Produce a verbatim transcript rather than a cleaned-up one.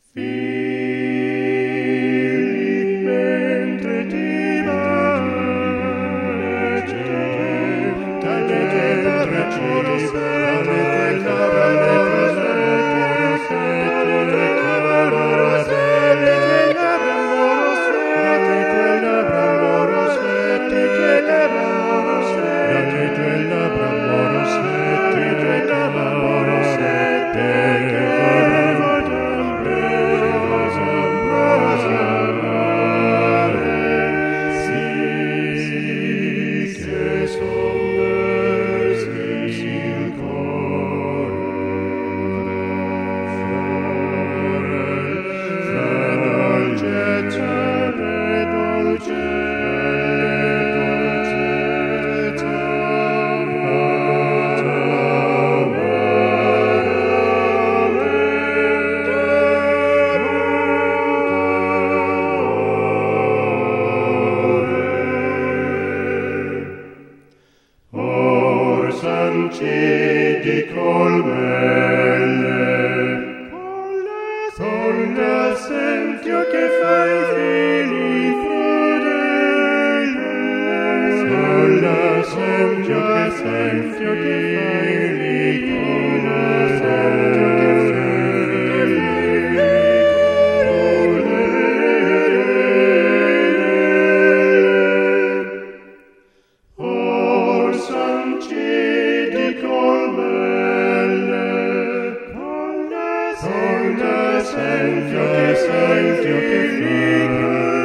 Filii, mentre ti legge, dalle tue labbra cibo, dalle tue labbra morosette, dalle tue labbra morosette, dalle tue labbra morosette, dalle tue labbra morosette, dalle tue labbra morosette, che vorremmo Sancidi colmelle, con l'assempio che fai fili crudele, con l'assempio che fai fili Con l'esempio che sei, che figli